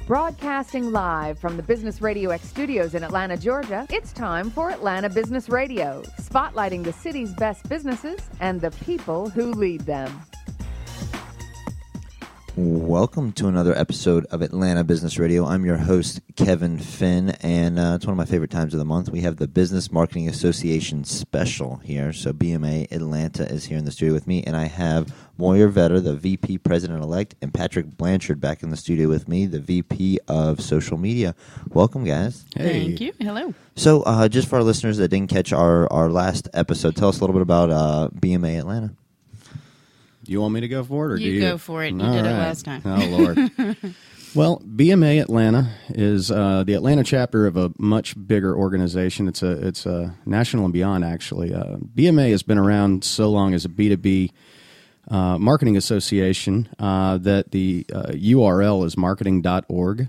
Broadcasting live from the Business Radio X studios in Atlanta, Georgia, it's time for Atlanta Business Radio, spotlighting the city's best businesses and the people who lead them. Welcome to another episode of Atlanta Business Radio. I'm your host, Kevin Finn, and it's one of my favorite times of the month. We have the Business Marketing Association special here. So BMA Atlanta is here in the studio with me, and I have Moyer Vetter, the VP President-elect, and Patrick Blanchard back in the studio with me, the VP of Social Media. Welcome, guys. Hey. Thank you. Hello. So just for our listeners that didn't catch our last episode, tell us a little bit about BMA Atlanta. You want me to go for it? Or you go for it. You did it last time. Oh, Lord. Well, BMA Atlanta is the Atlanta chapter of a much bigger organization. It's a national and beyond, actually. BMA has been around so long as a B2B marketing association that the URL is marketing.org.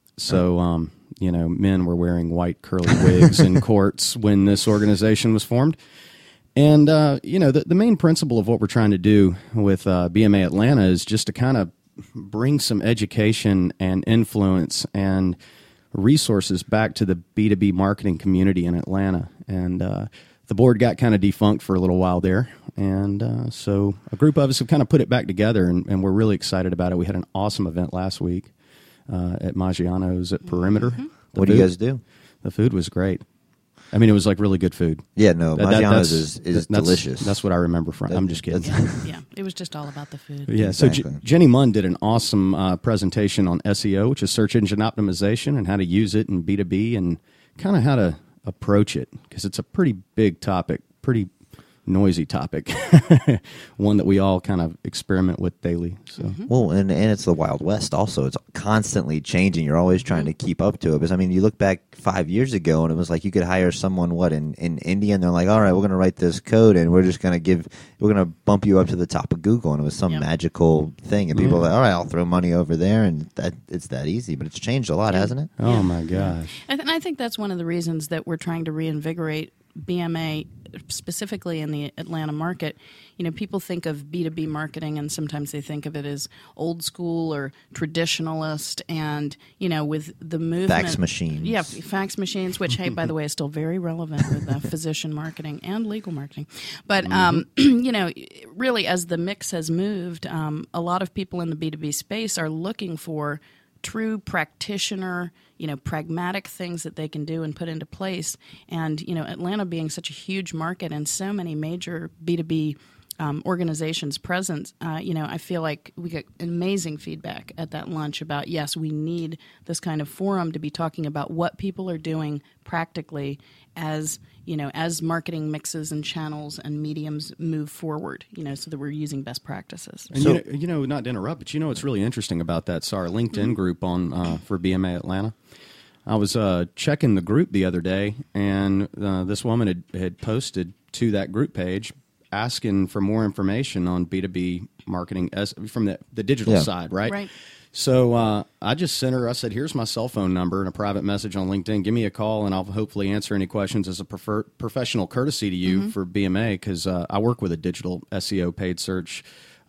So, men were wearing white curly wigs in courts when this organization was formed. And, the main principle of what we're trying to do with BMA Atlanta is just to kind of bring some education and influence and resources back to the B2B marketing community in Atlanta. And the board got kind of defunct for a little while there. And so a group of us have kind of put it back together, and we're really excited about it. We had an awesome event last week at Maggiano's at Perimeter. Mm-hmm. What do you guys do? The food was great. I mean, it was like really good food. Yeah, no, Maggiano's is delicious. That's what I remember from. I'm just kidding. Yeah, it was just all about the food. Yeah, exactly. So Jenny Munn did an awesome presentation on SEO, which is search engine optimization, and how to use it in B2B and kind of how to approach it, because it's a pretty big topic, pretty noisy topic, one that we all kind of experiment with daily. So, Well, and it's the Wild West also. It's constantly changing. You're always trying to keep up to it. Because, I mean, you look back 5 years ago, and it was like you could hire someone, in India, and they're like, all right, we're going to write this code, and we're going to bump you up to the top of Google. And it was some magical thing. And people are like, all right, I'll throw money over there, and it's that easy. But it's changed a lot, hasn't it? Oh, my gosh. And I think that's one of the reasons that we're trying to reinvigorate BMA specifically in the Atlanta market. People think of B2B marketing, and sometimes they think of it as old school or traditionalist, and with the movement, fax machines. Yeah, fax machines, which hey, by the way, is still very relevant with physician marketing and legal marketing. But really, as the mix has moved, a lot of people in the B2B space are looking for true practitioner, pragmatic things that they can do and put into place. And, Atlanta being such a huge market and so many major B2B organizations present, I feel like we get amazing feedback at that lunch about, yes, we need this kind of forum to be talking about what people are doing practically as marketing mixes and channels and mediums move forward, so that we're using best practices. And not to interrupt, but what's really interesting about that? So our LinkedIn group on for BMA Atlanta. I was checking the group the other day, and this woman had posted to that group page asking for more information on B2B marketing from the digital side, right? Right. So I just sent her, I said, here's my cell phone number and a private message on LinkedIn. Give me a call, and I'll hopefully answer any questions as a professional courtesy to you for BMA, because I work with a digital SEO paid search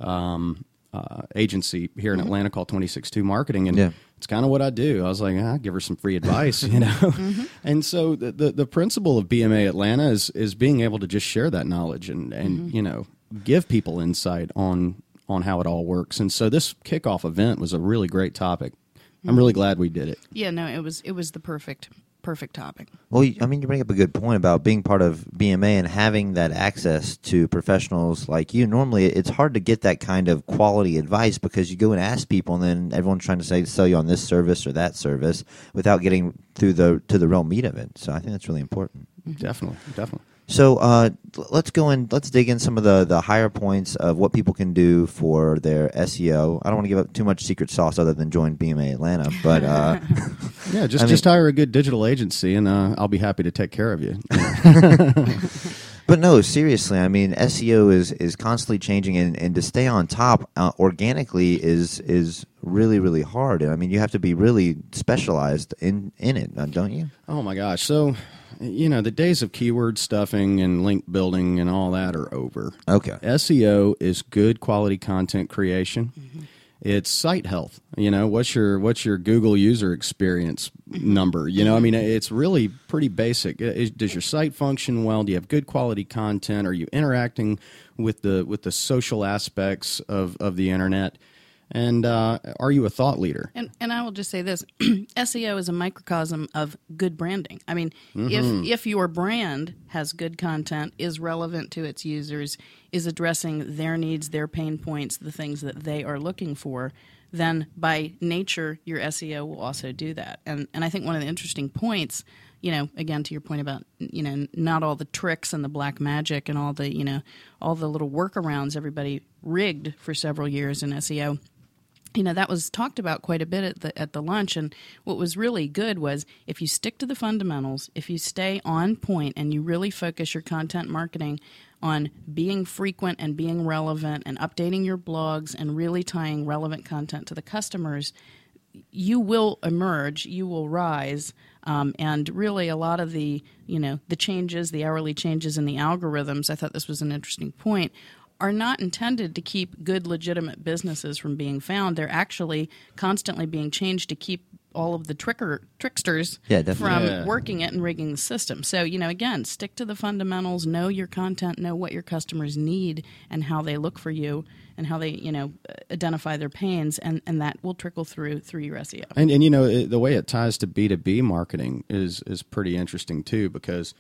agency here in Atlanta called 262 Marketing, and it's kind of what I do. I was like, I'll give her some free advice, And so the principle of BMA Atlanta is being able to just share that knowledge and give people insight on how it all works. And so this kickoff event was a really great topic. I'm really glad we did it. Yeah, no, it was the perfect topic. Well, I mean, you bring up a good point about being part of BMA and having that access to professionals like you. Normally, it's hard to get that kind of quality advice because you go and ask people, and then everyone's trying to sell you on this service or that service without getting to the real meat of it. So I think that's really important. Definitely. So let's dig in some of the higher points of what people can do for their SEO. I don't want to give up too much secret sauce other than join BMA Atlanta, but just hire a good digital agency, and I'll be happy to take care of you. But no, seriously, I mean, SEO is constantly changing, and to stay on top organically is really, really hard. And I mean, you have to be really specialized in it, don't you? Oh my gosh! So, the days of keyword stuffing and link building and all that are over. Okay. SEO is good quality content creation. It's site health. What's your Google user experience number? I mean, it's really pretty basic. Does your site function well? Do you have good quality content? Are you interacting with the social aspects of the internet? And are you a thought leader? And I will just say this. SEO is a microcosm of good branding. I mean, if your brand has good content, is relevant to its users, is addressing their needs, their pain points, the things that they are looking for, then by nature, your SEO will also do that. And I think one of the interesting points, again, to your point about, not all the tricks and the black magic and all the little workarounds everybody rigged for several years in SEO. That was talked about quite a bit at the lunch, and what was really good was if you stick to the fundamentals, if you stay on point and you really focus your content marketing on being frequent and being relevant and updating your blogs and really tying relevant content to the customers, you will emerge, you will rise, and really a lot of the changes, the hourly changes in the algorithms, I thought this was an interesting point, are not intended to keep good, legitimate businesses from being found. They're actually constantly being changed to keep all of the tricksters from working it and rigging the system. So, again, stick to the fundamentals, know your content, know what your customers need and how they look for you and how they, identify their pains, and that will trickle through your SEO. And the way it ties to B2B marketing is pretty interesting, too, because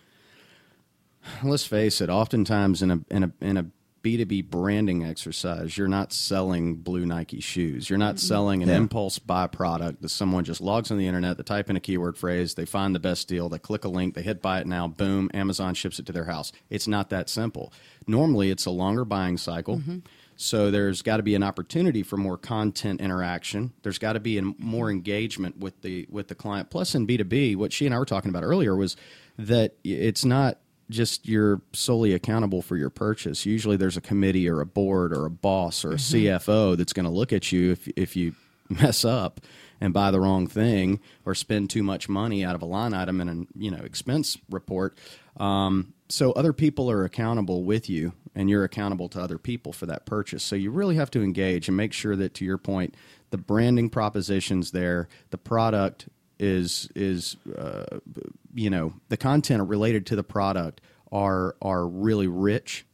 let's face it, oftentimes in a B2B branding exercise, you're not selling blue Nike shoes. You're not selling an impulse buy product that someone just logs on the internet, they type in a keyword phrase, they find the best deal, they click a link, they hit buy it now, boom, Amazon ships it to their house. It's not that simple. Normally, it's a longer buying cycle. So there's got to be an opportunity for more content interaction. There's got to be more engagement with the client. Plus, in B2B, what she and I were talking about earlier was that it's not just you're solely accountable for your purchase. Usually there's a committee or a board or a boss or a CFO that's going to look at you if you mess up and buy the wrong thing or spend too much money out of a line item in an expense report. So other people are accountable with you, and you're accountable to other people for that purchase. So you really have to engage and make sure that, to your point, the branding proposition's there, the product is the content related to the product are really rich,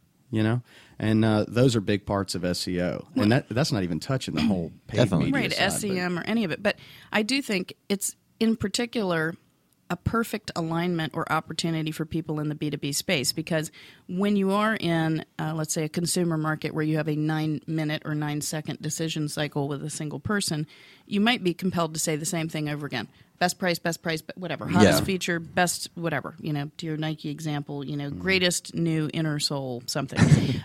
and those are big parts of SEO, and that's not even touching the whole paid media side, SEM or any of it. But I do think it's in particular a perfect alignment or opportunity for people in the B2B space, because when you are in, let's say, a consumer market where you have a 9-minute or 9-second decision cycle with a single person, you might be compelled to say the same thing over again. Best price, whatever. Hottest feature, best whatever. To your Nike example, greatest new inner sole something.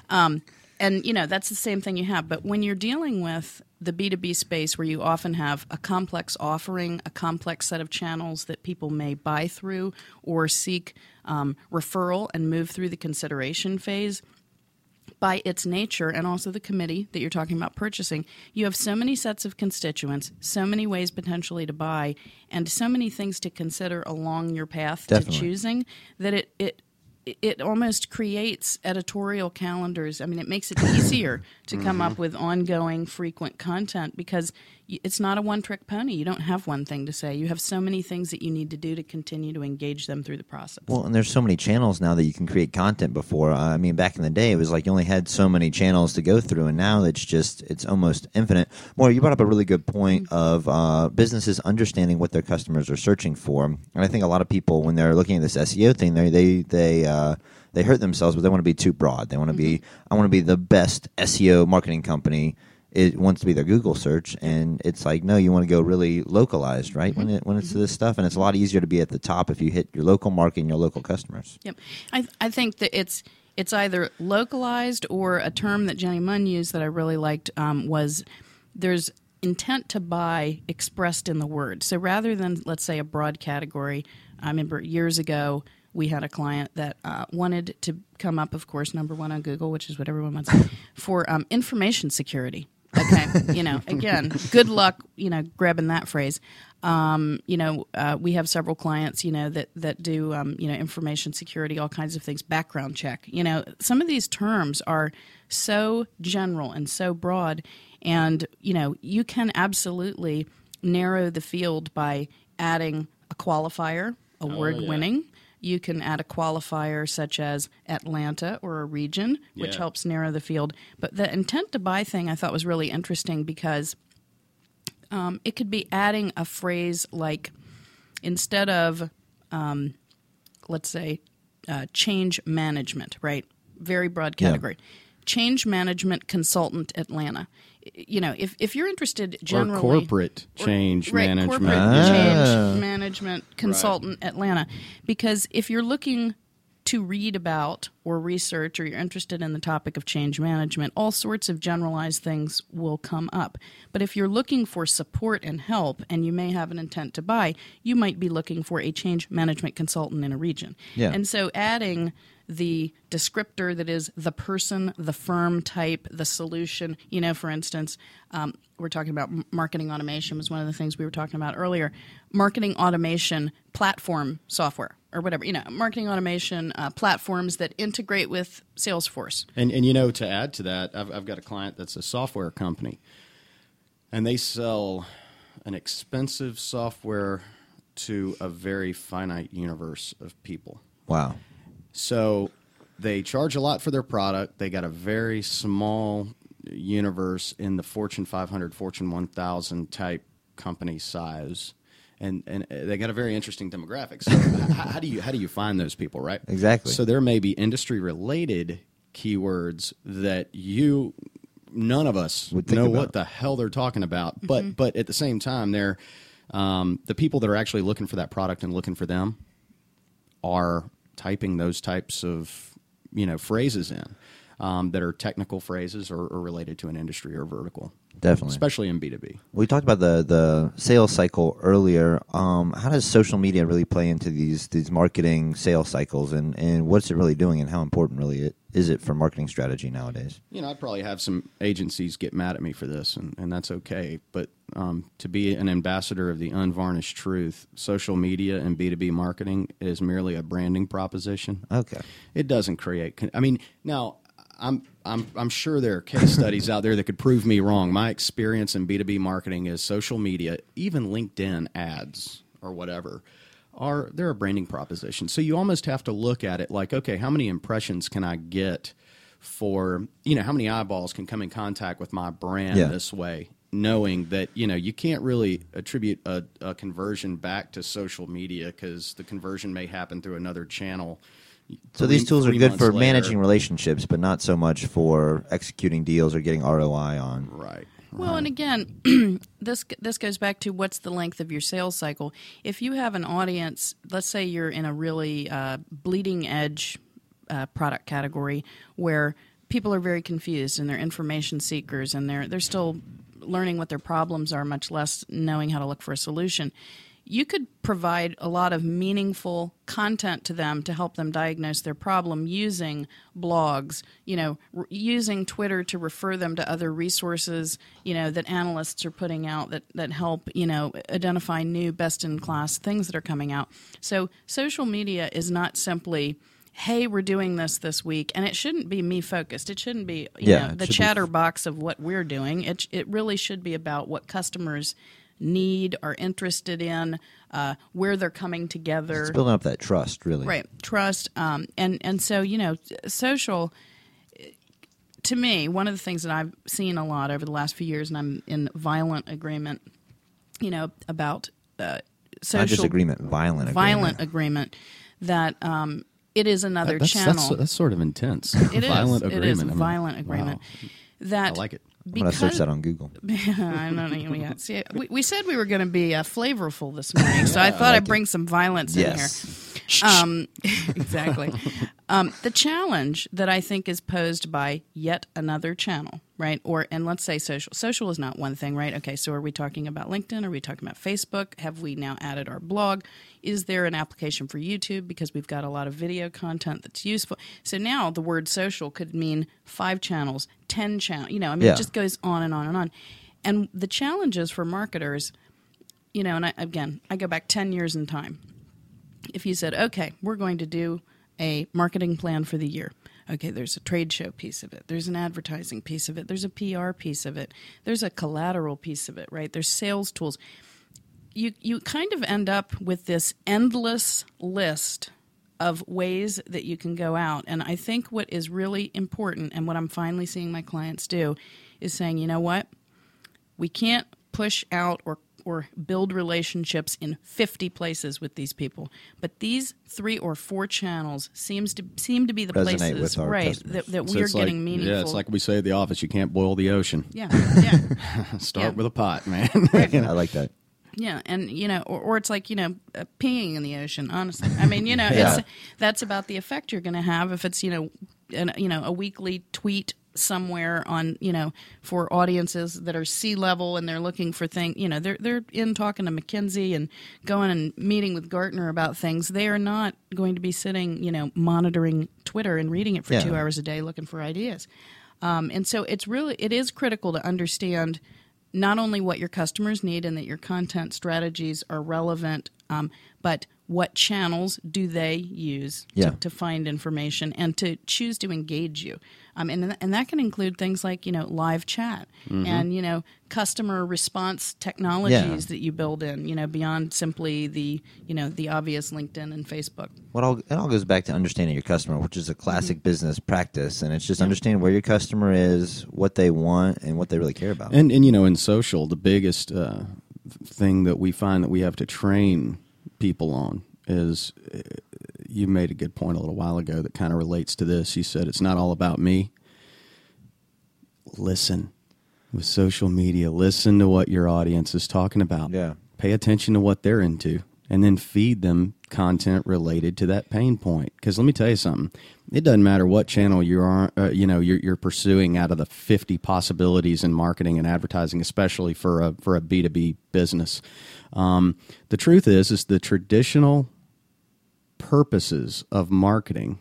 And, that's the same thing you have. But when you're dealing with the B2B space where you often have a complex offering, a complex set of channels that people may buy through or seek referral and move through the consideration phase, by its nature, and also the committee that you're talking about purchasing, you have so many sets of constituents, so many ways potentially to buy, and so many things to consider along your path to choosing that it almost creates editorial calendars. I mean, it makes it easier to come up with ongoing, frequent content because it's not a one-trick pony. You don't have one thing to say. You have so many things that you need to do to continue to engage them through the process. Well, and there's so many channels now that you can create content before. I mean, back in the day, it was like you only had so many channels to go through, and now it's almost infinite. Maura, you brought up a really good point of businesses understanding what their customers are searching for. And I think a lot of people, when they're looking at this SEO thing, they hurt themselves, but they want to be too broad. They want to be, I want to be the best SEO marketing company. It wants to be their Google search, and it's like, no, you want to go really localized, right? When it's this stuff, and it's a lot easier to be at the top if you hit your local market and your local customers. Yep, I think that it's either localized, or a term that Jenny Munn used that I really liked was there's intent to buy expressed in the word. So rather than, let's say, a broad category, I remember years ago we had a client that wanted to come up, of course, number one on Google, which is what everyone wants, for information security. Okay, again, good luck, grabbing that phrase. We have several clients, that do, information security, all kinds of things, background check. Some of these terms are so general and so broad, And, you can absolutely narrow the field by adding a qualifier, award-winning. You can add a qualifier such as Atlanta or a region, which helps narrow the field. But the intent to buy thing I thought was really interesting because it could be adding a phrase like, instead of, let's say, change management, right? Very broad category. Yeah. Change management consultant Atlanta. If you're interested generally, or corporate change management, corporate change management consultant Atlanta, because if you're looking to read about or research, or you're interested in the topic of change management, all sorts of generalized things will come up. But if you're looking for support and help, and you may have an intent to buy, you might be looking for a change management consultant in a region. Yeah. And so adding the descriptor that is the person, the firm type, the solution. For instance, we're talking about marketing automation was one of the things we were talking about earlier. Marketing automation platform software or whatever, marketing automation platforms that integrate with Salesforce. And to add to that, I've got a client that's a software company, and they sell an expensive software to a very finite universe of people. Wow. So they charge a lot for their product. They got a very small universe in the Fortune 500, Fortune 1000 type company size, and they got a very interesting demographic. So how do you find those people, right? Exactly. So there may be industry related keywords that none of us know what the hell they're talking about, but at the same time, they're the people that are actually looking for that product and looking for them are typing those types of phrases in that are technical phrases or related to an industry or vertical. Definitely, especially in B2B. We talked about the sales cycle earlier. How does social media really play into these marketing sales cycles, and what's it really doing, and how important really is it for marketing strategy nowadays? I'd probably have some agencies get mad at me for this, and that's okay. But to be an ambassador of the unvarnished truth, social media and B2B marketing is merely a branding proposition. Okay, it doesn't create. Now I'm sure there are case studies out there that could prove me wrong. My experience in B2B marketing is social media, even LinkedIn ads or whatever, they're a branding proposition. So you almost have to look at it like, okay, how many impressions can I get for, how many eyeballs can come in contact with my brand this way, knowing that, you can't really attribute a conversion back to social media because the conversion may happen through another channel. So these tools are good for managing relationships, but not so much for executing deals or getting ROI on. Right. Well, and again, this goes back to what's the length of your sales cycle. If you have an audience, let's say you're in a really bleeding edge product category where people are very confused and they're information seekers and they're still learning what their problems are, much less knowing how to look for a solution. You could provide a lot of meaningful content to them to help them diagnose their problem using blogs, using Twitter to refer them to other resources, that analysts are putting out that help, identify new best-in-class things that are coming out. So social media is not simply, hey, we're doing this week, and it shouldn't be me-focused. It shouldn't be the chatterbox of what we're doing. It really should be about what customers need, are interested in, where they're coming together. It's building up that trust, really. Right, trust. And so, social, to me, one of the things that I've seen a lot over the last few years, and I'm in violent agreement, about social. Not just agreement, violent agreement that it is another channel. That's sort of intense. It violent is. agreement. It is a violent agreement. Wow. That I like it. I'm going to search that on Google. I don't know. Yeah. See, we said we were going to be flavorful this morning, so I thought I'd bring some violence in here. Exactly. The challenge that I think is posed by yet another channel, right? And let's say social. Social is not one thing, right? Okay, so are we talking about LinkedIn? Are we talking about Facebook? Have we now added our blog? Is there an application for YouTube because we've got a lot of video content that's useful? So now the word social could mean 5 channels, 10 channels. It just goes on and on and on. And the challenges for marketers, and I go back 10 years in time. If you said, okay, we're going to do a marketing plan for the year. Okay, there's a trade show piece of it. There's an advertising piece of it. There's a PR piece of it. There's a collateral piece of it, right? There's sales tools. You kind of end up with this endless list of ways that you can go out. And I think what is really important, and what I'm finally seeing my clients do, is saying, you know what? We can't push out or build relationships in 50 places with these people, but these 3 or 4 channels seem to be the Resonate places, with our right, customers. that So we're it's getting like, meaningful. Yeah, it's like we say at the office, you can't boil the ocean. Yeah. Start Yeah. with a pot, man. I like that. Yeah, and or it's like peeing in the ocean. Honestly, I mean, Yeah. that's about the effect you're going to have if it's a weekly tweet somewhere on for audiences that are C-level and they're looking for things. They're in talking to McKinsey and going and meeting with Gartner about things. They are not going to be sitting monitoring Twitter and reading it for 2 hours a day looking for ideas. And so it is critical to understand not only what your customers need and that your content strategies are relevant, but what channels do they use to find information and to choose to engage you. And that can include things like, live chat and, customer response technologies that you build in, beyond simply the obvious LinkedIn and Facebook. It all goes back to understanding your customer, which is a classic business practice. And it's just understanding where your customer is, what they want, and what they really care about. And in social, the biggest thing that we find that we have to train people on is, you made a good point a little while ago that kind of relates to this. You said it's not all about me. Listen. With social media, listen to what your audience is talking about. Yeah. Pay attention to what they're into, and then feed them content related to that pain point. Because let me tell you something. It doesn't matter what channel you're pursuing out of the 50 possibilities in marketing and advertising, especially for a B2B business. The truth is the traditional purposes of marketing,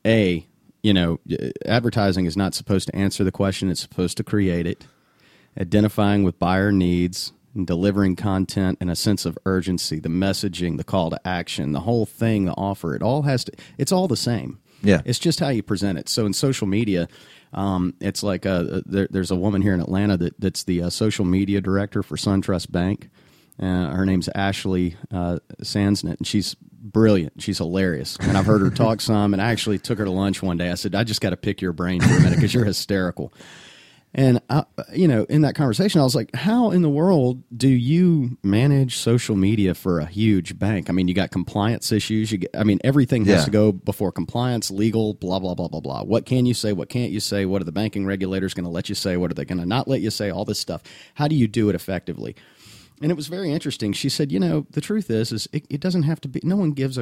advertising is not supposed to answer the question, it's supposed to create it. Identifying with buyer needs and delivering content and a sense of urgency, the messaging, the call to action, the whole thing, the offer, it's all the same. Yeah. It's just how you present it. So in social media, it's like there's a woman here in Atlanta that's the social media director for SunTrust Bank. Her name's Ashley Sansnet, and she's brilliant. She's hilarious. And I've heard her talk some, and I actually took her to lunch one day. I said, I just got to pick your brain for a minute because you're hysterical. And, in that conversation, I was like, how in the world do you manage social media for a huge bank? I mean, you got compliance issues. Everything has to go before compliance, legal, blah, blah, blah, blah, blah. What can you say? What can't you say? What are the banking regulators going to let you say? What are they going to not let you say? All this stuff. How do you do it effectively? And it was very interesting. She said, the truth is it doesn't have to be, no one gives a,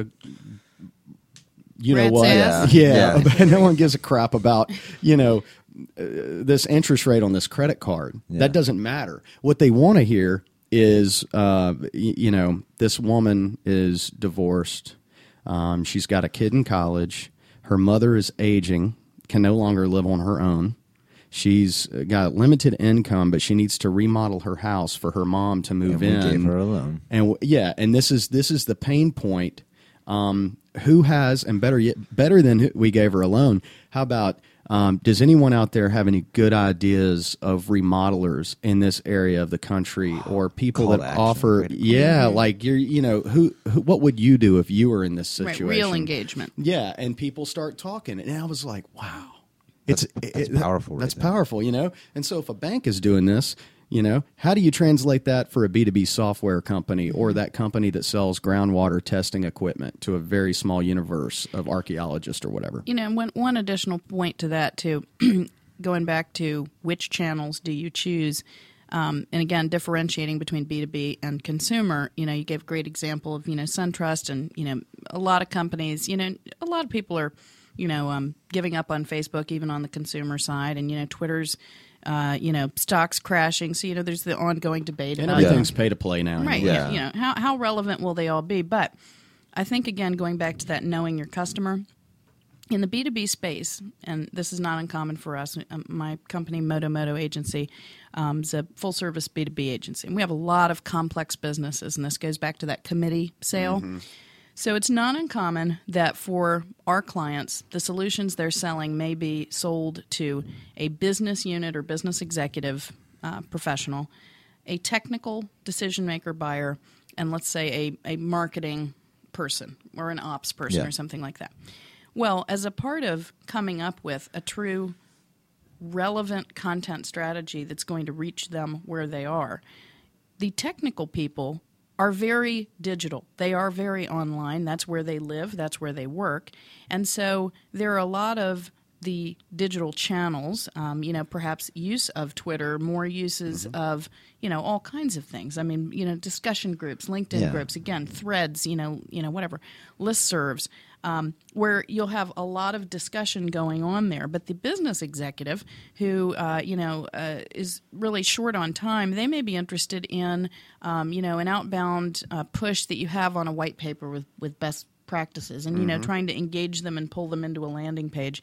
Red sass? Yeah. No one gives a crap about, this interest rate on this credit card. Yeah. That doesn't matter. What they want to hear is, this woman is divorced. She's got a kid in college. Her mother is aging, can no longer live on her own. She's got limited income, but she needs to remodel her house for her mom to move in. We gave her a loan. And this is the pain point. Who has, and better than we gave her a loan, how about, does anyone out there have any good ideas of remodelers in this area of the country, or people that offer? Yeah, like who what would you do if you were in this situation? Right, real engagement. Yeah, and people start talking, and I was like, wow, that's powerful. That's powerful, And so if a bank is doing this, how do you translate that for a B2B software company or that company that sells groundwater testing equipment to a very small universe of archaeologists or whatever? One additional point to that, too, going back to which channels do you choose, and again, differentiating between B2B and consumer, you gave a great example of, SunTrust and, a lot of companies, a lot of people are, giving up on Facebook, even on the consumer side, and, Twitter's stocks crashing. So, there's the ongoing debate. And everything's pay to play now. Right. Yeah. How relevant will they all be? But I think, again, going back to that knowing your customer, in the B2B space, and this is not uncommon for us, my company, Moto Agency, is a full-service B2B agency. And we have a lot of complex businesses, and this goes back to that committee sale. Mm-hmm. So it's not uncommon that for our clients, the solutions they're selling may be sold to a business unit or business executive professional, a technical decision maker buyer, and let's say a marketing person or an ops person or something like that. Well, as a part of coming up with a true relevant content strategy that's going to reach them where they are, the technical people are very digital. They are very online. That's where they live. That's where they work. And so there are a lot of the digital channels, perhaps use of Twitter, more uses of, all kinds of things. I mean, discussion groups, LinkedIn groups, again, threads, whatever, listservs, where you'll have a lot of discussion going on there. But the business executive who, is really short on time, they may be interested in, an outbound push that you have on a white paper with best practices and, trying to engage them and pull them into a landing page.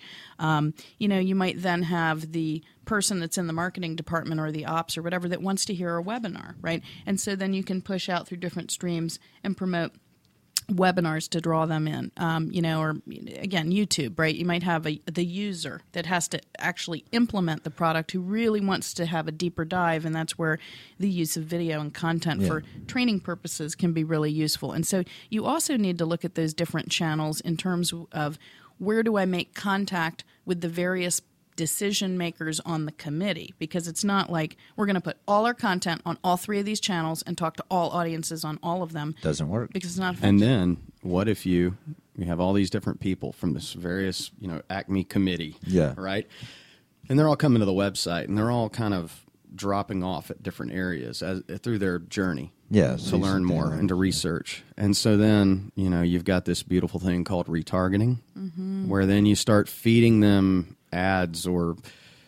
You might then have the person that's in the marketing department or the ops or whatever that wants to hear a webinar, right? And so then you can push out through different streams and promote webinars to draw them in, or again, YouTube, right? You might have the user that has to actually implement the product who really wants to have a deeper dive, and that's where the use of video and content for training purposes can be really useful. And so you also need to look at those different channels in terms of where do I make contact with the various decision makers on the committee, because it's not like we're going to put all our content on all three of these channels and talk to all audiences on all of them. Doesn't work. Because it's not effective. And then what if you have all these different people from this various, Acme committee, right? And they're all coming to the website and they're all kind of dropping off at different areas through their journey to learn more and to research. And so then, you've got this beautiful thing called retargeting, where then you start feeding them ads or,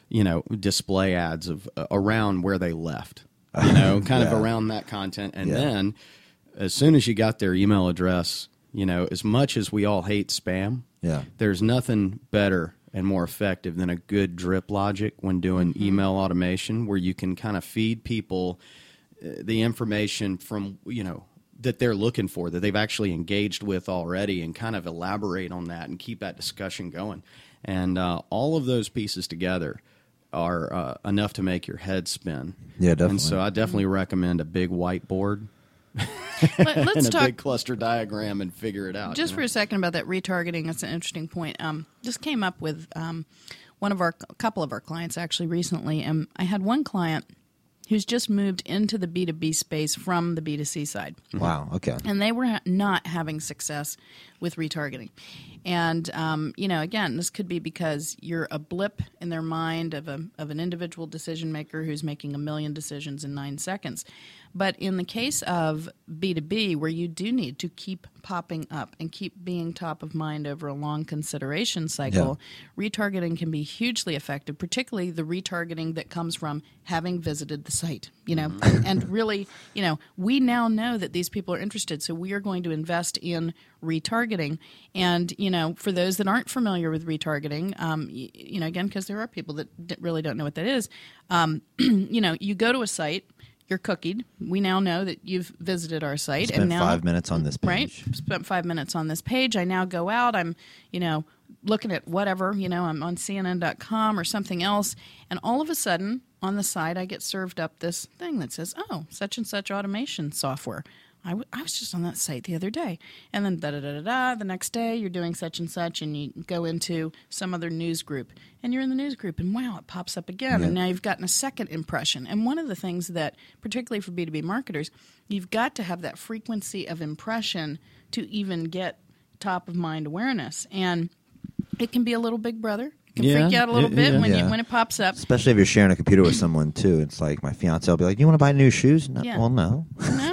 display ads of around where they left, of around that content. And then as soon as you got their email address, as much as we all hate spam, there's nothing better and more effective than a good drip logic when doing email automation, where you can kind of feed people the information from, that they're looking for, that they've actually engaged with already, and kind of elaborate on that and keep that discussion going. And all of those pieces together are enough to make your head spin. Yeah, definitely. And so I definitely recommend a big whiteboard Let's and a talk big cluster diagram and figure it out. just for a second about that retargeting. That's an interesting point. Just came up with a couple of our clients actually recently, and I had one client who's just moved into the B2B space from the B2C side. Wow, okay. And they were not having success with retargeting. And, again, this could be because you're a blip in their mind of an individual decision maker who's making 1 million decisions in 9 seconds. But in the case of B2B, where you do need to keep popping up and keep being top of mind over a long consideration cycle, retargeting can be hugely effective, particularly the retargeting that comes from having visited the site, and really, we now know that these people are interested, so we are going to invest in retargeting. And, for those that aren't familiar with retargeting, again, because there are people that really don't know what that is, you go to a site, you're cookied. We now know that you've visited our site. Spent 5 minutes on this page. Right? Spent 5 minutes on this page. I now go out. I'm, looking at whatever, I'm on CNN.com or something else. And all of a sudden, on the side, I get served up this thing that says, such and such automation software. I was just on that site the other day. And then the next day you're doing such and such, and you go into some other news group, and you're in the news group, and wow, it pops up again. And now you've gotten a second impression. And one of the things that, particularly for B2B marketers, you've got to have that frequency of impression to even get top of mind awareness. And it can be a little big brother. Can freak you out a little bit when it pops up. Especially if you're sharing a computer with someone, too. It's like my fiance will be like, "You want to buy new shoes?" No. Well, no. No.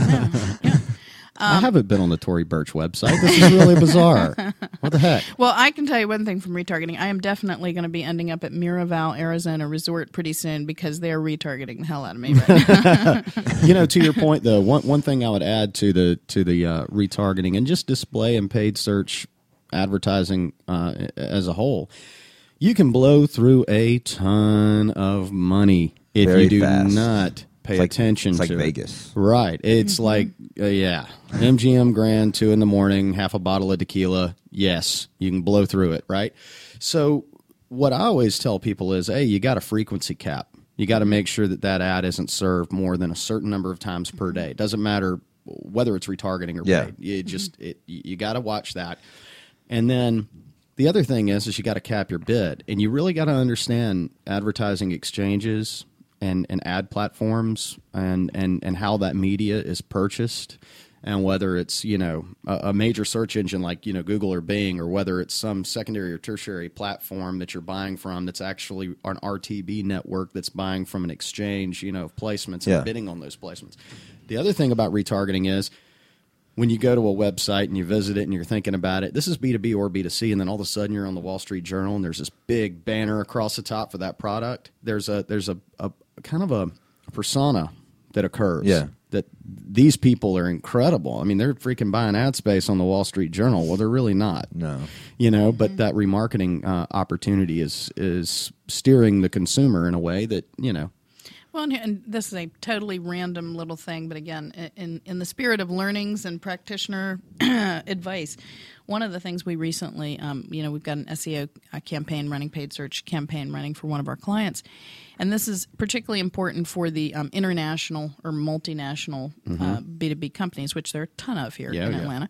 I haven't been on the Tory Burch website. This is really bizarre. What the heck? Well, I can tell you one thing from retargeting. I am definitely going to be ending up at Miraval, Arizona Resort pretty soon because they're retargeting the hell out of me right now. To your point, though, one thing I would add to the retargeting and just display and paid search advertising as a whole, you can blow through a ton of money if you do not pay attention to. It's to like Vegas. Right. It's like, MGM Grand, 2 a.m, half a bottle of tequila. Yes, you can blow through it, right? So what I always tell people is, hey, you got a frequency cap. You got to make sure that ad isn't served more than a certain number of times per day. It doesn't matter whether it's retargeting or paid. You got to watch that. And then the other thing is you got to cap your bid. And you really got to understand advertising exchanges and ad platforms and how that media is purchased. And whether it's, a major search engine like, Google or Bing, or whether it's some secondary or tertiary platform that you're buying from that's actually an RTB network that's buying from an exchange, of placements and bidding on those placements. The other thing about retargeting is when you go to a website and you visit it and you're thinking about it, this is B2B or B2C, and then all of a sudden you're on the Wall Street Journal and there's this big banner across the top for that product. There's a kind of a persona that occurs. Yeah. That these people are incredible. I mean, they're freaking buying ad space on the Wall Street Journal. Well, they're really not. No. But that remarketing opportunity is steering the consumer in a way that, Well, and this is a totally random little thing, but again, in the spirit of learnings and practitioner advice, one of the things we recently, we've got an SEO campaign running, paid search campaign running for one of our clients, and this is particularly important for the international or multinational B2B companies, which there are a ton of here in Atlanta.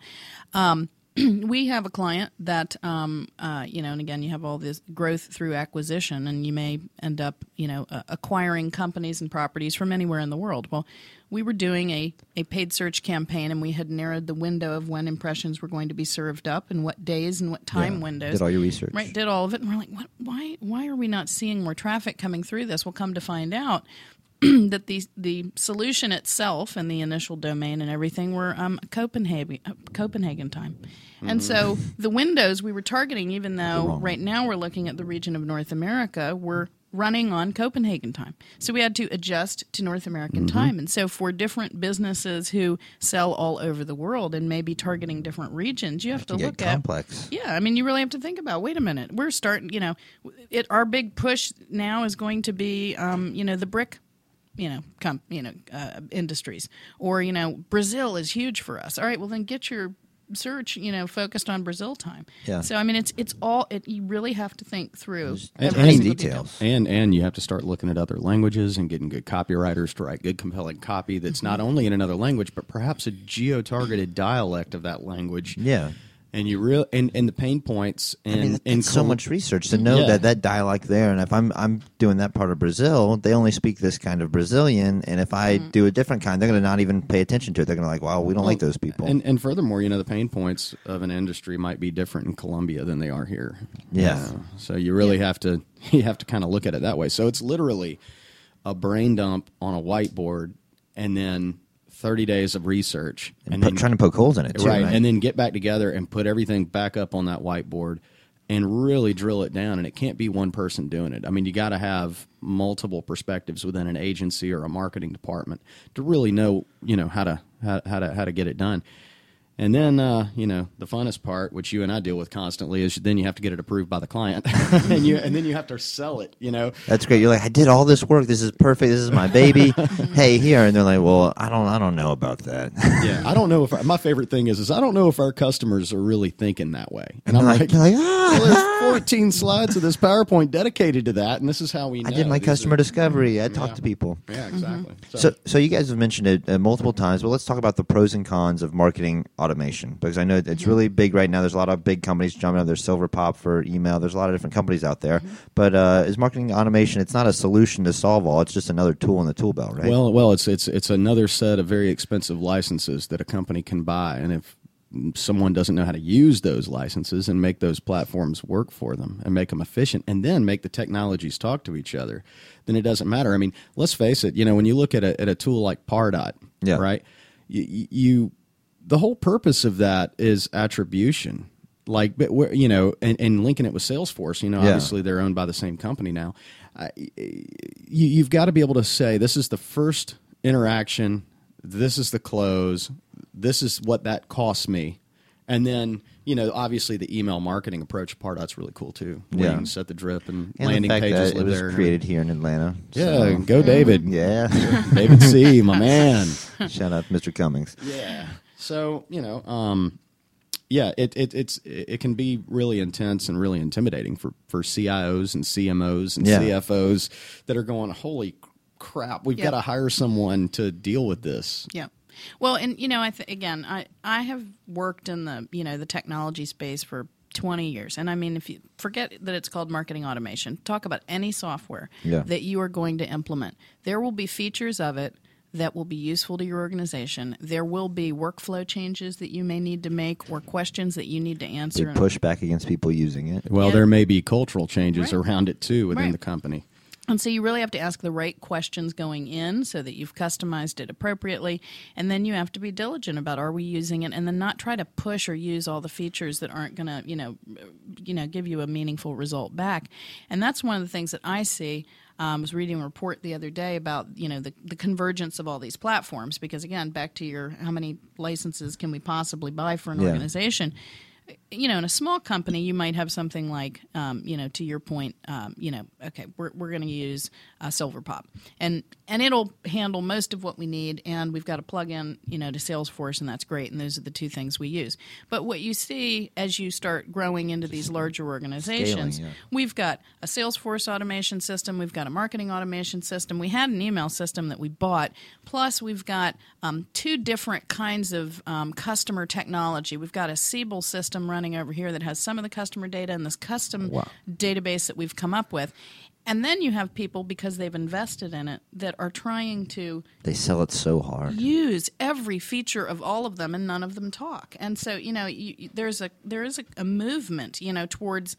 We have a client that, and again, you have all this growth through acquisition, and you may end up, acquiring companies and properties from anywhere in the world. Well, we were doing a paid search campaign, and we had narrowed the window of when impressions were going to be served up and what days and what time windows. Did all your research. Right, did all of it. And we're like, what? Why are we not seeing more traffic coming through this? We'll come to find out that the solution itself and the initial domain and everything were Copenhagen time. And so the windows we were targeting, even though right now we're looking at the region of North America, were running on Copenhagen time. So we had to adjust to North American time. And so for different businesses who sell all over the world and may be targeting different regions, you have to look at complex. Yeah, I mean, you really have to think about, wait a minute, we're starting, our big push now is going to be, the brick industries, or Brazil is huge for us. All right, well then get your search focused on Brazil time. Yeah. So I mean, it's all you really have to think through any details, and you have to start looking at other languages and getting good copywriters to write good, compelling copy that's not only in another language but perhaps a geo-targeted dialect of that language. Yeah. And you and the pain points and so much research to know that dialect there. And if I'm doing that part of Brazil, they only speak this kind of Brazilian. And if I do a different kind, they're going to not even pay attention to it. They're going to like, wow, we don't like those people. And furthermore, the pain points of an industry might be different in Colombia than they are here. Yeah. So you really have to kind of look at it that way. So it's literally a brain dump on a whiteboard, and then 30 days of research. And then trying to poke holes in it, too, right? And then get back together and put everything back up on that whiteboard and really drill it down. And it can't be one person doing it. I mean, you got to have multiple perspectives within an agency or a marketing department to really know, how to get it done. And then, the funnest part, which you and I deal with constantly, is then you have to get it approved by the client, and then you have to sell it. That's great. You're like, I did all this work. This is perfect. This is my baby. Hey, here, and they're like, well, I don't know about that. Yeah, I don't know if my favorite thing is I don't know if our customers are really thinking that way. And I'm like, well, there's 14 slides of this PowerPoint dedicated to that, and this is how we know. I did my customer discovery. I talked to people. Yeah, exactly. So you guys have mentioned it multiple times. Well, let's talk about the pros and cons of marketing automation, because I know it's really big right now. There's a lot of big companies jumping up. There's Silverpop for email. There's a lot of different companies out there. But is marketing automation? It's not a solution to solve all. It's just another tool in the tool belt, right? Well, it's another set of very expensive licenses that a company can buy, and if someone doesn't know how to use those licenses and make those platforms work for them and make them efficient, and then make the technologies talk to each other, then it doesn't matter. I mean, let's face it. When you look at a tool like Pardot, right? The whole purpose of that is attribution, and linking it with Salesforce. Obviously they're owned by the same company now. You've got to be able to say, this is the first interaction, this is the close, this is what that costs me, And then, obviously the email marketing approach part, that's really cool too. Where you can set the drip and landing the fact pages that live it was there. created here in Atlanta. Yeah, go David. Yeah. David C., my man. Shout out to Mr. Cummings. Yeah. So, it can be really intense and really intimidating for CIOs and CMOs and CFOs that are going, holy crap, we've got to hire someone to deal with this. Yeah. Well, and I have worked in the technology space for 20 years. And I mean, if you forget that it's called marketing automation, talk about any software that you are going to implement. There will be features of it that will be useful to your organization. There will be workflow changes that you may need to make or questions that you need to answer. They push back against people using it. Well, there may be cultural changes around it too within the company. And so you really have to ask the right questions going in so that you've customized it appropriately. And then you have to be diligent about, are we using it? And then not try to push or use all the features that aren't going to, give you a meaningful result back. And that's one of the things that I see. I was reading a report the other day about, the convergence of all these platforms. Because, again, back to your how many licenses can we possibly buy for an organization? In a small company, you might have something like, to your point, okay, we're going to use Silverpop, and it'll handle most of what we need, and we've got a plug-in, to Salesforce, and that's great, and those are the two things we use. But what you see as you start growing into these larger organizations, we've got a Salesforce automation system, we've got a marketing automation system, we had an email system that we bought, plus we've got two different kinds of customer technology. We've got a Siebel system running over here that has some of the customer data and this custom database that we've come up with. And then you have people, because they've invested in it, that are trying to... They sell it so hard. ...use every feature of all of them, and none of them talk. And so, there is a movement, towards...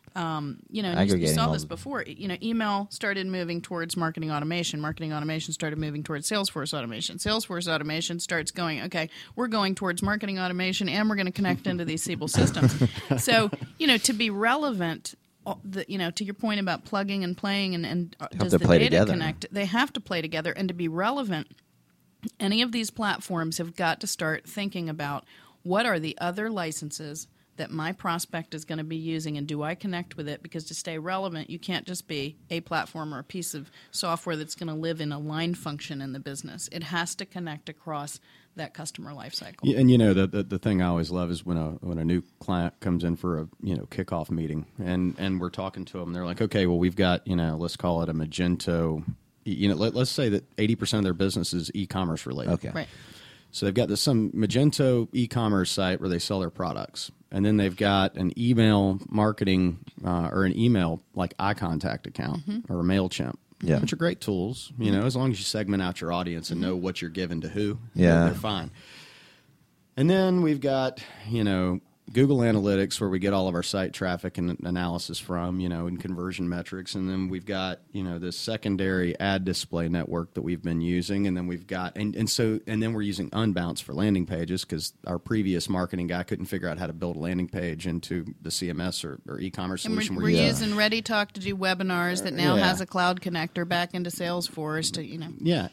you saw this before. Email started moving towards marketing automation. Marketing automation started moving towards Salesforce automation. Salesforce automation starts going, okay, we're going towards marketing automation, and we're going to connect into these Siebel systems. So, to be relevant, to your point about plugging and playing and does the data connect? They have to play together, and to be relevant, any of these platforms have got to start thinking about what are the other licenses that my prospect is going to be using, and do I connect with it? Because to stay relevant, you can't just be a platform or a piece of software that's going to live in a line function in the business. It has to connect across that customer lifecycle. Yeah, and the thing I always love is when a new client comes in for a kickoff meeting, and we're talking to them. They're like, okay, well, we've got let's call it a Magento. Let's say that 80% of their business is e-commerce related. Okay, right. So they've got some Magento e-commerce site where they sell their products. And then they've got an email marketing or an email like iContact account or a MailChimp, which are great tools, as long as you segment out your audience and know what you're giving to who, they're fine. And then we've got, Google Analytics, where we get all of our site traffic and analysis from, and conversion metrics. And then we've got, this secondary ad display network that we've been using. And then we've got, and then we're using Unbounce for landing pages, because our previous marketing guy couldn't figure out how to build a landing page into the CMS or e-commerce solution. And we're using ReadyTalk to do webinars that now has a cloud connector back into Salesforce to, Yeah.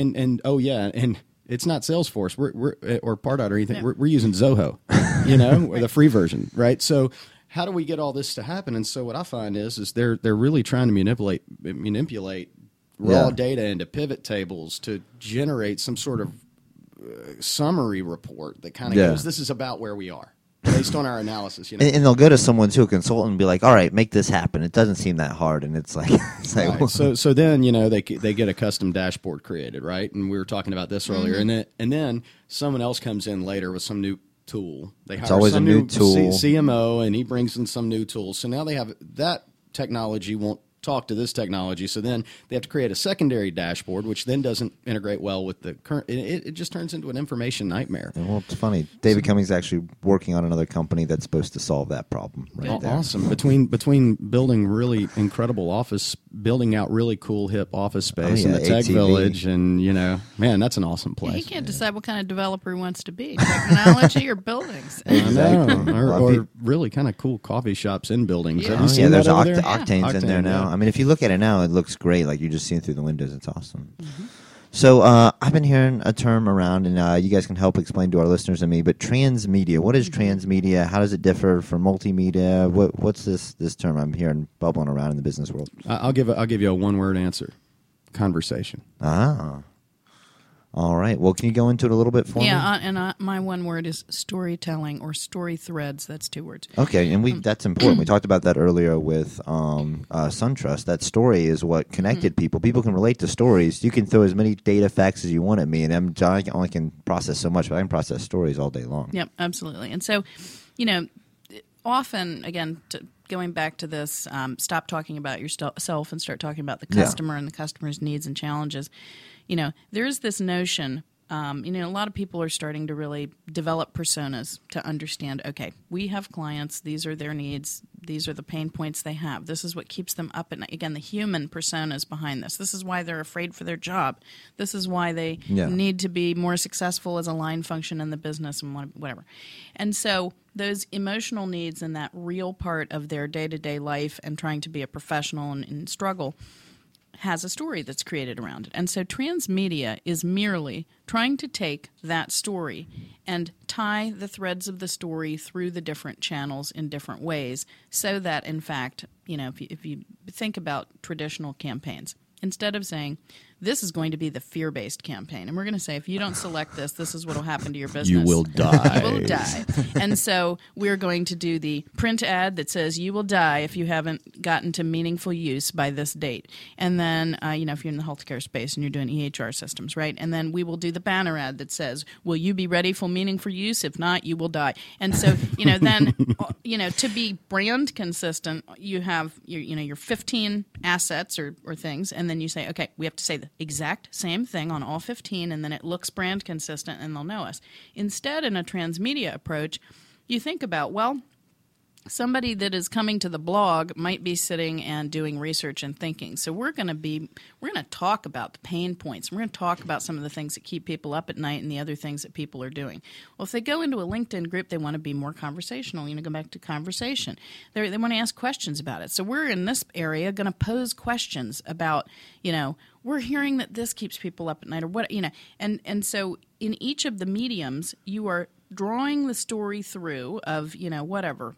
And it's not Salesforce or Pardot or anything. Yeah. We're using Zoho, or the free version, right? So how do we get all this to happen? And so what I find is they're really trying to manipulate raw data into pivot tables to generate some sort of summary report that kind of goes, this is about where we are based on our analysis. And they'll go to someone, to a consultant, and be like, all right, make this happen. It doesn't seem that hard. And it's like, right. So then, they get a custom dashboard created, right? And we were talking about this earlier. And then someone else comes in later with some new tool. They hire always some a new tool. CMO, and he brings in some new tools. So now they have that technology won't talk to this technology. So then they have to create a secondary dashboard, which then doesn't integrate well with the current. It just turns into an information nightmare. Well, it's funny. David Cummings is actually working on another company that's supposed to solve that problem. Right there. Awesome. Between building really incredible building out really cool hip office space in the Tech Village, and man, that's an awesome place. He can't decide what kind of developer he wants to be: technology or buildings. Exactly. or really kind of cool coffee shops in buildings. Yeah. Have you seen there's that over there? Octane's in there now. Yeah. I mean, if you look at it now, it looks great. Like you're just seeing through the windows. It's awesome. So I've been hearing a term around, and you guys can help explain to our listeners and me, but transmedia. What is transmedia? How does it differ from multimedia? What's this term I'm hearing bubbling around in the business world? I'll give you a one-word answer. Conversation. Ah. All right. Well, can you go into it a little bit for me? Yeah, and my one word is storytelling or story threads. That's 2 words. Okay, and that's important. We talked about that earlier with SunTrust. That story is what connected people. People can relate to stories. You can throw as many data facts as you want at me, and I only can process so much, but I can process stories all day long. Yep, absolutely. And so, often, again, going back to this, stop talking about yourself and start talking about the customer and the customer's needs and challenges. There is this notion, a lot of people are starting to really develop personas to understand, okay, we have clients, these are their needs, these are the pain points they have. This is what keeps them up at night. Again, the human personas behind this. This is why they're afraid for their job. This is why they need to be more successful as a line function in the business and whatever. And so those emotional needs and that real part of their day-to-day life and trying to be a professional and struggle has a story that's created around it. And so transmedia is merely trying to take that story and tie the threads of the story through the different channels in different ways so that, in fact, if you think about traditional campaigns, instead of saying, this is going to be the fear-based campaign, and we're going to say, if you don't select this is what will happen to your business. You will die. You will die. And so we're going to do the print ad that says, you will die if you haven't gotten to meaningful use by this date. And then, if you're in the healthcare space and you're doing EHR systems, right? And then we will do the banner ad that says, will you be ready for meaningful use? If not, you will die. And so, then, to be brand consistent, you have your 15 assets or things, and then you say, okay, we have to say the exact same thing on all 15, and then it looks brand consistent and they'll know us. Instead, in a transmedia approach, you think about, somebody that is coming to the blog might be sitting and doing research and thinking. So we're going to talk about the pain points. We're going to talk about some of the things that keep people up at night and the other things that people are doing. Well, if they go into a LinkedIn group, they want to be more conversational. Go back to conversation. They want to ask questions about it. So we're in this area going to pose questions about, we're hearing that this keeps people up at night or what, and so in each of the mediums, you are drawing the story through of whoever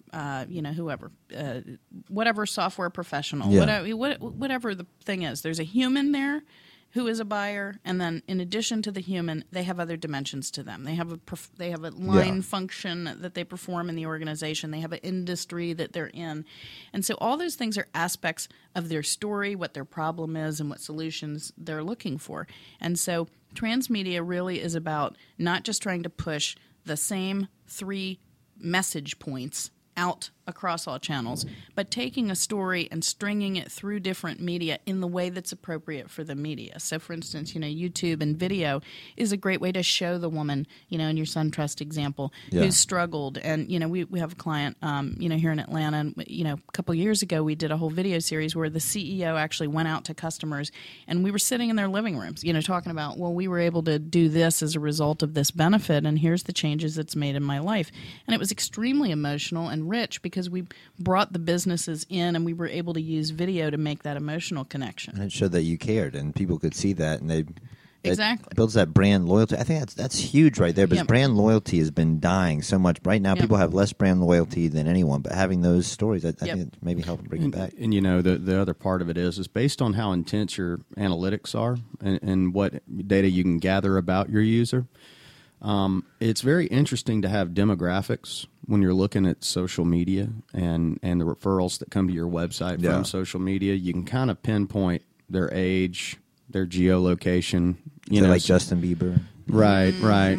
software professional, whatever the thing is. There's a human there who is a buyer, and then in addition to the human, they have other dimensions to them. They have a line function that they perform in the organization. They have an industry that they're in, and so all those things are aspects of their story, what their problem is, and what solutions they're looking for. And so transmedia really is about not just trying to push the same 3 message points out across all channels, but taking a story and stringing it through different media in the way that's appropriate for the media. So, for instance, YouTube and video is a great way to show the woman, in your SunTrust example, who's struggled. And, we have a client, here in Atlanta, and, a couple years ago we did a whole video series where the CEO actually went out to customers, and we were sitting in their living rooms, talking about, we were able to do this as a result of this benefit, and here's the changes it's made in my life. And it was extremely emotional and rich because we brought the businesses in and we were able to use video to make that emotional connection. And it showed that you cared and people could see that, and exactly it builds that brand loyalty. I think that's huge right there, because brand loyalty has been dying so much. Right now, people have less brand loyalty than anyone, but having those stories, I think it maybe help bring it back. And the other part of it is based on how intense your analytics are and what data you can gather about your user. It's very interesting to have demographics when you're looking at social media and the referrals that come to your website from social media. You can kind of pinpoint their age, their geolocation. Like Justin Bieber. Right.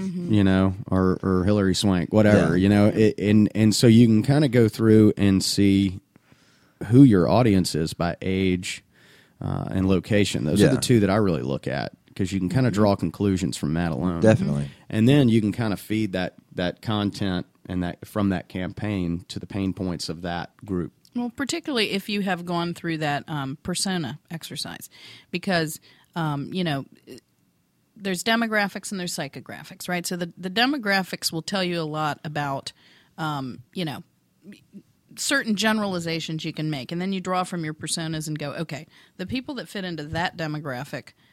Or Hillary Swank, whatever, and so you can kind of go through and see who your audience is by age and location. Those are the 2 that I really look at, because you can kind of draw conclusions from that alone. Definitely. And then you can kind of feed that content and that from that campaign to the pain points of that group. Well, particularly if you have gone through that persona exercise, because, there's demographics and there's psychographics, right? So the demographics will tell you a lot about, certain generalizations you can make. And then you draw from your personas and go, okay, the people that fit into that demographic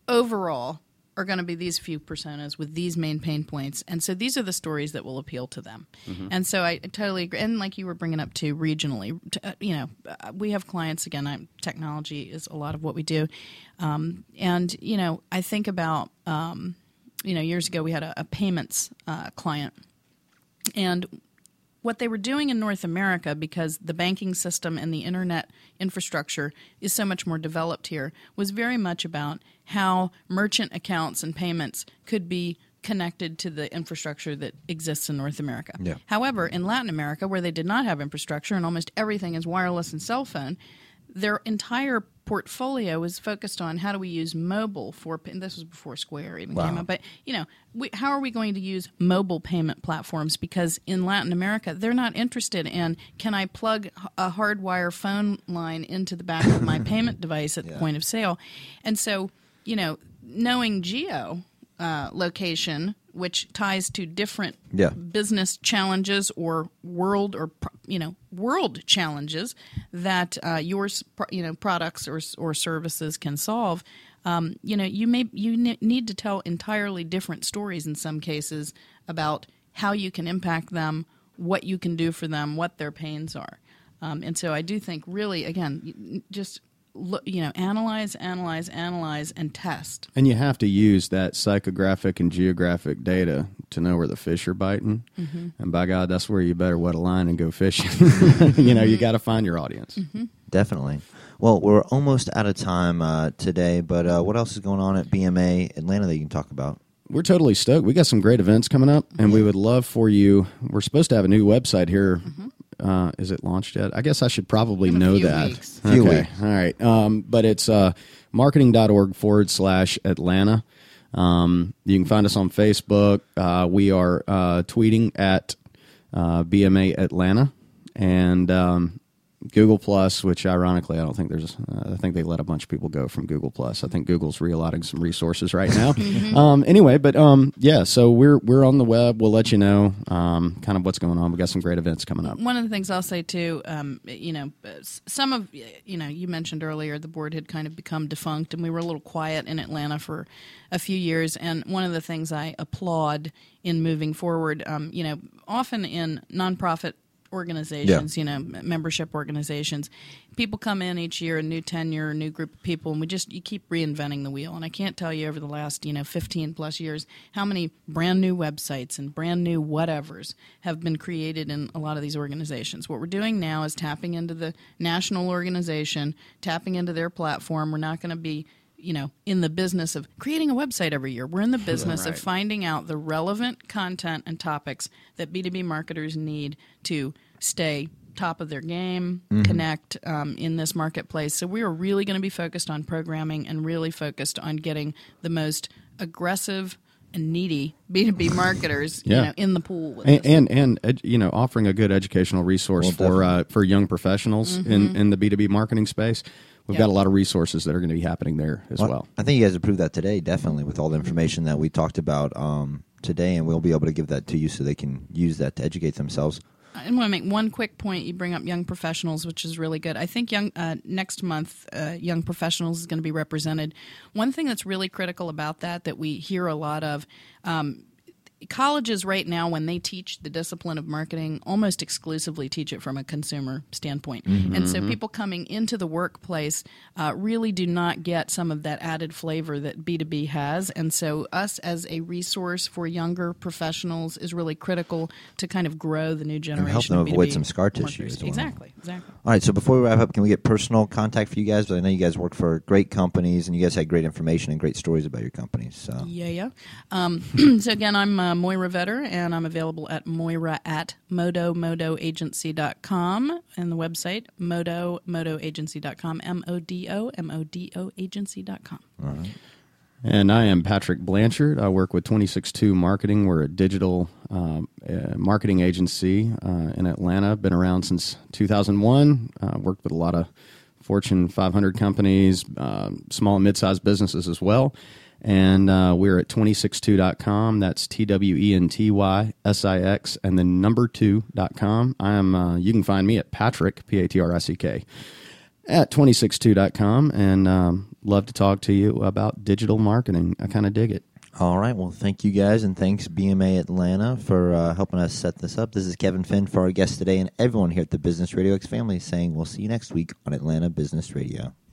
overall are going to be these few personas with these main pain points. And so these are the stories that will appeal to them. Mm-hmm. And so I totally agree. And like you were bringing up too, regionally, we have clients, again, technology is a lot of what we do. And, I think about, years ago we had a payments client. And what they were doing in North America, because the banking system and the internet infrastructure is so much more developed here, was very much about how merchant accounts and payments could be connected to the infrastructure that exists in North America. Yeah. However, in Latin America, where they did not have infrastructure and almost everything is wireless and cell phone, their entire portfolio was focused on how do we use mobile for, and this was before Square even came up, but how are we going to use mobile payment platforms? Because in Latin America, they're not interested in, can I plug a hardwire phone line into the back of my payment device at the point of sale? And so, knowing geo location, which ties to different business challenges or world challenges that your products or services can solve. You need to tell entirely different stories in some cases about how you can impact them, what you can do for them, what their pains are. And so I do think really, again, just analyze, and test. And you have to use that psychographic and geographic data to know where the fish are biting. Mm-hmm. And by God, that's where you better wet a line and go fishing. You got to find your audience. Mm-hmm. Definitely. Well, we're almost out of time today, but what else is going on at BMA Atlanta that you can talk about? We're totally stoked. We got some great events coming up, and we would love for you. We're supposed to have a new website here. Mm-hmm. Is it launched yet? I guess I should probably know that. Few weeks. All right. But it's marketing.org/Atlanta. You can find us on Facebook. We are tweeting at BMA Atlanta and Google Plus, which ironically I think they let a bunch of people go from Google Plus. I think Google's reallotting some resources right now. Anyway, but so we're on the web. We'll let you know kind of what's going on. We got some great events coming up. One of the things I'll say too, some of you mentioned earlier the board had kind of become defunct, and we were a little quiet in Atlanta for a few years. And one of the things I applaud in moving forward, often in nonprofit organizations, membership organizations, people come in each year, a new tenure, a new group of people, and you keep reinventing the wheel. And I can't tell you over the last 15 plus years how many brand new websites and brand new whatevers have been created in a lot of these organizations. What we're doing now is tapping into the national organization, tapping into their platform. We're not going to be in the business of creating a website every year. We're in the business of finding out the relevant content and topics that B2B marketers need to stay top of their game, connect in this marketplace. So we are really going to be focused on programming and really focused on getting the most aggressive and needy B2B marketers in the pool with us. And offering a good educational resource for young professionals in the B2B marketing space. We've got a lot of resources that are going to be happening there as well. I think you guys have proved that today, definitely, with all the information that we talked about today, and we'll be able to give that to you so they can use that to educate themselves. I want to make one quick point. You bring up young professionals, which is really good. I think next month, young professionals is going to be represented. One thing that's really critical about that we hear a lot of, colleges right now, when they teach the discipline of marketing, almost exclusively teach it from a consumer standpoint. And so people coming into the workplace really do not get some of that added flavor that B2B has. And so us as a resource for younger professionals is really critical to kind of grow the new generation. And help them of avoid B2B some scar marketers. tissue as well. Exactly. All right, so before we wrap up, can we get personal contact for you guys? I know you guys work for great companies, and you guys had great information and great stories about your companies. So So again, I'm Moira Vetter, and I'm available at modoagency.com, and the website modoagency.com, MODO agency.com. All right. And I am Patrick Blanchard. I work with 262 Marketing. We're a digital marketing agency in Atlanta. Been around since 2001. Worked with a lot of Fortune 500 companies, small and mid-sized businesses as well. And we're at 262.com. That's TWENTYSIX and then number 2.com. I am. You can find me at Patrick, Patrick, at 262.com, and love to talk to you about digital marketing. I kind of dig it. All right. Well, thank you guys, and thanks BMA Atlanta for helping us set this up. This is Kevin Finn for our guest today, and everyone here at the Business Radio X family saying we'll see you next week on Atlanta Business Radio.